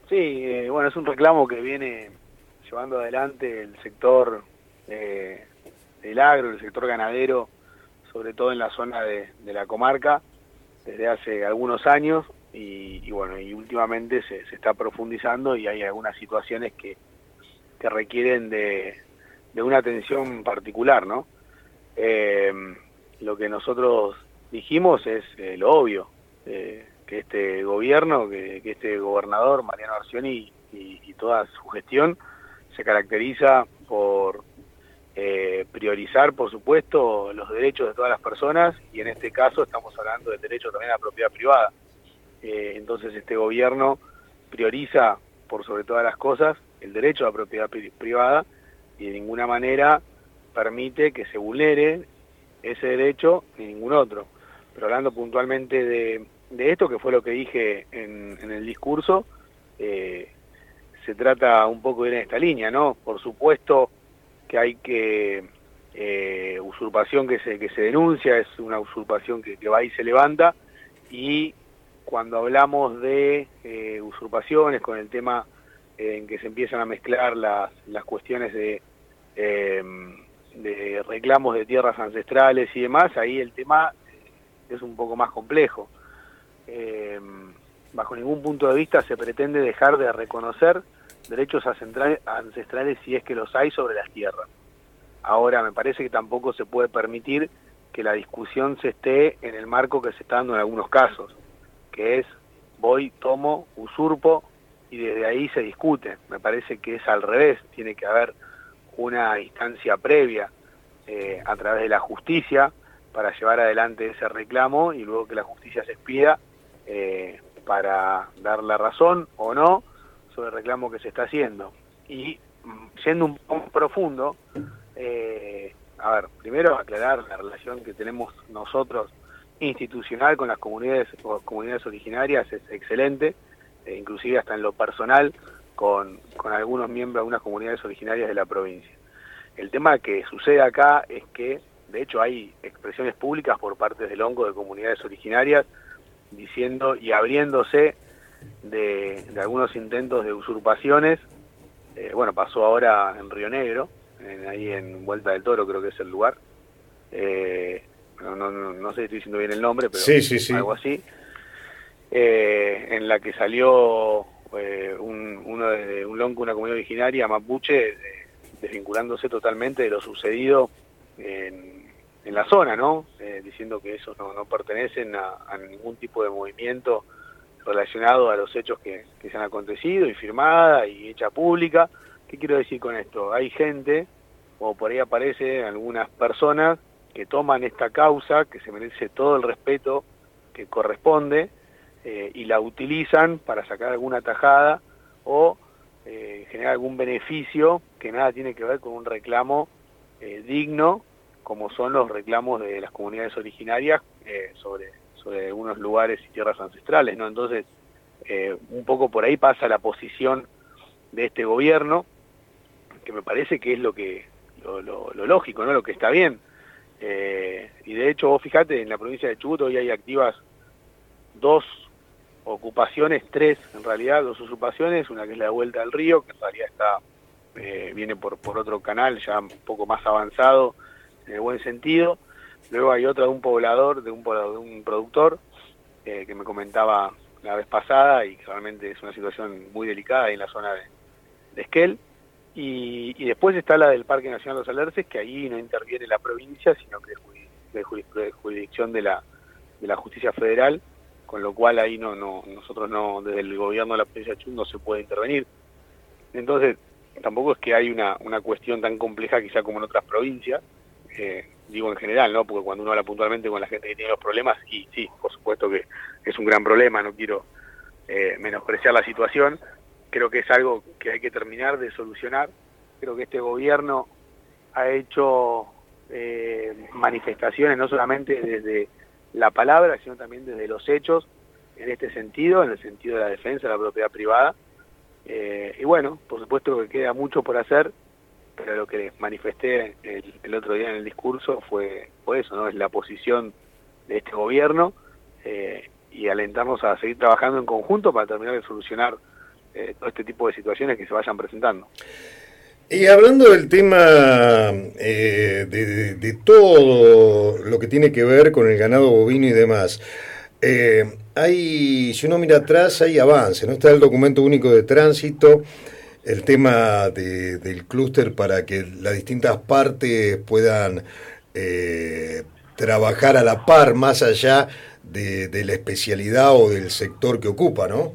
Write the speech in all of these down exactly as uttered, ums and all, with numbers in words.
Sí, eh, bueno, es un reclamo que viene llevando adelante el sector eh, del agro, el sector ganadero, sobre todo en la zona de, de la comarca, desde hace algunos años y, y bueno, y últimamente se, se está profundizando y hay algunas situaciones que, que requieren de, de una atención particular, ¿no? Eh, lo que nosotros dijimos es eh, lo obvio, eh, que este gobierno, que, que este gobernador, Mariano Arcioni, y, y toda su gestión se caracteriza por eh, priorizar, por supuesto, los derechos de todas las personas, y en este caso estamos hablando del derecho también a la propiedad privada. Eh, entonces este gobierno prioriza, por sobre todas las cosas, el derecho a la propiedad pri privada y de ninguna manera permite que se vulnere ese derecho ni ningún otro. Pero hablando puntualmente de, de esto, que fue lo que dije en, en el discurso, eh, se trata un poco de ir en esta línea, ¿no? Por supuesto que hay que, eh, usurpación que se, que se denuncia, es una usurpación que, que va y se levanta, y cuando hablamos de eh, usurpaciones, con el tema eh, en que se empiezan a mezclar las, las cuestiones de, eh, de reclamos de tierras ancestrales y demás, ahí el tema es un poco más complejo. Eh, bajo ningún punto de vista se pretende dejar de reconocer derechos ancestrales si es que los hay sobre las tierras. Ahora, me parece que tampoco se puede permitir que la discusión se esté en el marco que se está dando en algunos casos, que es voy, tomo, usurpo y desde ahí se discute. Me parece que es al revés, tiene que haber una instancia previa eh, a través de la justicia para llevar adelante ese reclamo y luego que la justicia se expida eh, para dar la razón o no sobre el reclamo que se está haciendo. Y yendo un poco profundo, eh, a ver, primero aclarar la relación que tenemos nosotros institucional con las comunidades o comunidades originarias es excelente, eh, inclusive hasta en lo personal con, con algunos miembros de algunas comunidades originarias de la provincia. El tema que sucede acá es que, de hecho, hay expresiones públicas por parte del Onco de comunidades originarias diciendo y abriéndose de, de algunos intentos de usurpaciones. Eh, bueno, pasó ahora en Río Negro, en, ahí en Vuelta del Toro creo que es el lugar. Eh, no, no, no, no sé si estoy diciendo bien el nombre, pero Sí, sí, sí. algo así. Eh, en la que salió eh, un, uno de un lonco, una comunidad originaria mapuche, eh, desvinculándose totalmente de lo sucedido en, en la zona, ¿no? Eh, diciendo que esos no, no pertenecen a, a ningún tipo de movimiento relacionado a los hechos que, que se han acontecido, y firmada y hecha pública. ¿Qué quiero decir con esto? Hay gente, o por ahí aparecen algunas personas, que toman esta causa, que se merece todo el respeto que corresponde, eh, y la utilizan para sacar alguna tajada o eh, generar algún beneficio que nada tiene que ver con un reclamo eh, digno, como son los reclamos de las comunidades originarias eh, sobre, sobre algunos lugares y tierras ancestrales, ¿no? Entonces, eh, un poco por ahí pasa la posición de este gobierno, que me parece que es lo que lo, lo, lo lógico, ¿no? Lo que está bien. Eh, y de hecho, vos fijate, en la provincia de Chubut hoy hay activas dos ocupaciones, tres en realidad, dos usurpaciones, una que es la de Vuelta al Río, que en realidad está eh, viene por, por otro canal ya un poco más avanzado en el buen sentido. Luego hay otra de un poblador, de un, de un productor, eh, que me comentaba la vez pasada, y que realmente es una situación muy delicada ahí en la zona de, de Esquel. Y, y después está la del Parque Nacional Los Alerces, que ahí no interviene la provincia, sino que es de, juris, de jurisdicción de la, de la justicia federal, con lo cual ahí no, no nosotros no, desde el gobierno de la provincia de Chubut no se puede intervenir. Entonces, tampoco es que hay una, una cuestión tan compleja quizá como en otras provincias, eh, digo en general, ¿no? Porque cuando uno habla puntualmente con la gente que tiene los problemas, y sí, por supuesto que es un gran problema, no quiero eh, menospreciar la situación. Creo que es algo que hay que terminar de solucionar. Creo que este gobierno ha hecho eh, manifestaciones no solamente desde la palabra, sino también desde los hechos, en este sentido, en el sentido de la defensa de la propiedad privada. Eh, y bueno, por supuesto que queda mucho por hacer, pero lo que les manifesté el, el otro día en el discurso fue, fue eso, ¿no? Es la posición de este gobierno, eh, y alentarnos a seguir trabajando en conjunto para terminar de solucionar eh, todo este tipo de situaciones que se vayan presentando. Y hablando del tema eh, de, de, de todo lo que tiene que ver con el ganado bovino y demás, eh, hay, si uno mira atrás, hay avance, ¿no? Está el documento único de tránsito, el tema de, del clúster para que las distintas partes puedan eh, trabajar a la par, más allá de, de la especialidad o del sector que ocupa, ¿no?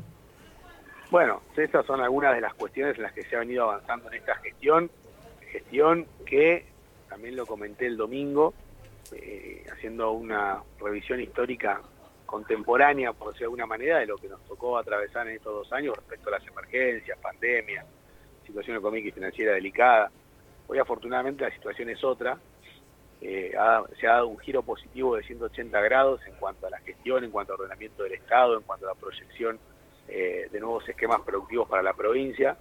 Bueno, esas son algunas de las cuestiones en las que se ha venido avanzando en esta gestión, gestión que también lo comenté el domingo, eh, haciendo una revisión histórica contemporánea, por decirlo de alguna manera, de lo que nos tocó atravesar en estos dos años respecto a las emergencias, pandemia, situación económica y financiera delicada. Hoy afortunadamente la situación es otra, eh, ha, se ha dado un giro positivo de ciento ochenta grados en cuanto a la gestión, en cuanto al ordenamiento del Estado, en cuanto a la proyección eh, de nuevos esquemas productivos para la provincia,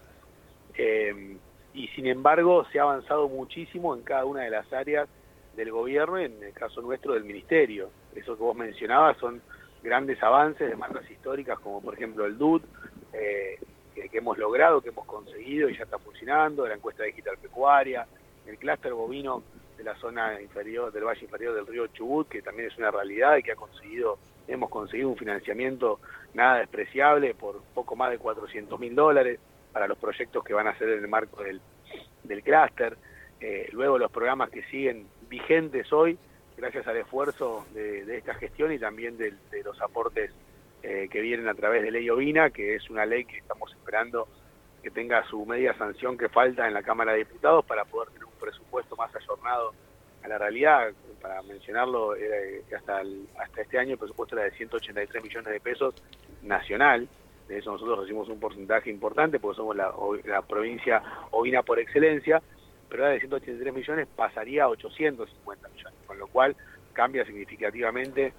eh, y sin embargo se ha avanzado muchísimo en cada una de las áreas del gobierno, en el caso nuestro del ministerio. Eso que vos mencionabas son grandes avances, demandas históricas como por ejemplo el D U D, eh, que, que hemos logrado, que hemos conseguido y ya está funcionando, la encuesta digital pecuaria, el clúster bovino de la zona inferior, del valle inferior del río Chubut, que también es una realidad y que ha conseguido, hemos conseguido un financiamiento nada despreciable por poco más de cuatrocientos mil dólares para los proyectos que van a ser en el marco del, del clúster. Eh, luego los programas que siguen vigentes hoy, gracias al esfuerzo de, de esta gestión y también de, de los aportes eh, que vienen a través de Ley Ovina, que es una ley que estamos esperando que tenga su media sanción que falta en la Cámara de Diputados para poder tener un presupuesto más ayornado a la realidad. Para mencionarlo, era que hasta, el, hasta este año el presupuesto era de ciento ochenta y tres millones de pesos nacional. De eso nosotros recibimos un porcentaje importante porque somos la, la provincia ovina por excelencia, pero de ciento ochenta y tres millones pasaría a ochocientos cincuenta millones, con lo cual cambia significativamente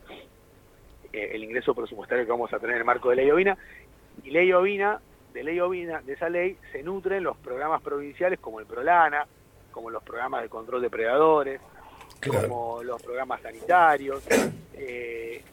eh, el ingreso presupuestario que vamos a tener en el marco de Ley Ovina. Y Ley Ovina, de Ley Ovina, de esa ley, se nutren los programas provinciales como el PROLANA, como los programas de control de predadores, claro, como los programas sanitarios, eh,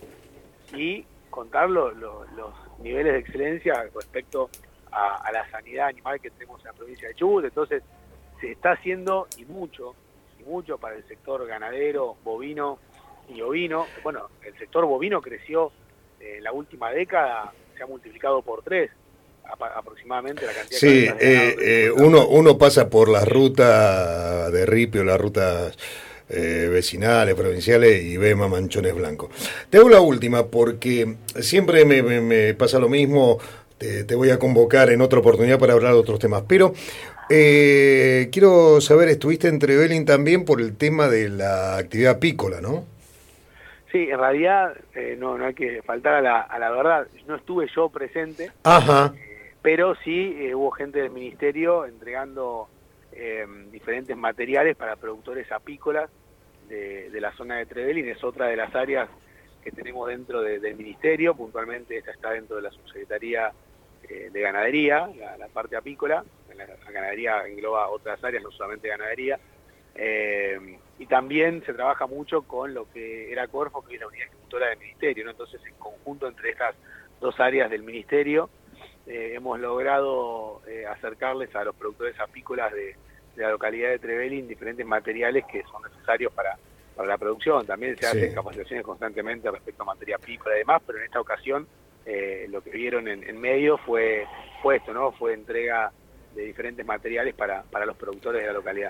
y contar lo, lo, los niveles de excelencia respecto a, a la sanidad animal que tenemos en la provincia de Chubut. Entonces, se está haciendo y mucho, y mucho para el sector ganadero, bovino y ovino. Bueno, el sector bovino creció en la última década, se ha multiplicado por tres aproximadamente la cantidad sí, de eh, eh, uno, uno pasa por las rutas de ripio, las rutas eh, vecinales, provinciales, y ve mamanchones blancos. Te hago la última porque siempre me, me, me pasa lo mismo. Te, te voy a convocar en otra oportunidad para hablar de otros temas, pero eh, quiero saber, estuviste en Trevelin también por el tema de la actividad apícola, ¿no? Sí, en realidad eh, no, no hay que faltar a la, a la verdad, no estuve yo presente. Ajá. Pero sí eh, hubo gente del ministerio entregando eh, diferentes materiales para productores apícolas de, de la zona de Trevelin. Es otra de las áreas que tenemos dentro de, del ministerio, puntualmente esta está dentro de la subsecretaría eh, de ganadería, la, la parte apícola. La, la ganadería engloba otras áreas, no solamente ganadería. Eh, y también se trabaja mucho con lo que era Corfo, que es la unidad ejecutora del ministerio, ¿no? Entonces, en conjunto entre estas dos áreas del ministerio, Eh, hemos logrado eh, acercarles a los productores apícolas de, de la localidad de Trevelin diferentes materiales que son necesarios para, para la producción. También se hacen sí. capacitaciones constantemente respecto a materia apícola y demás, pero en esta ocasión eh, lo que vieron en, en medio fue, fue esto, ¿no? Fue entrega de diferentes materiales para, para los productores de la localidad.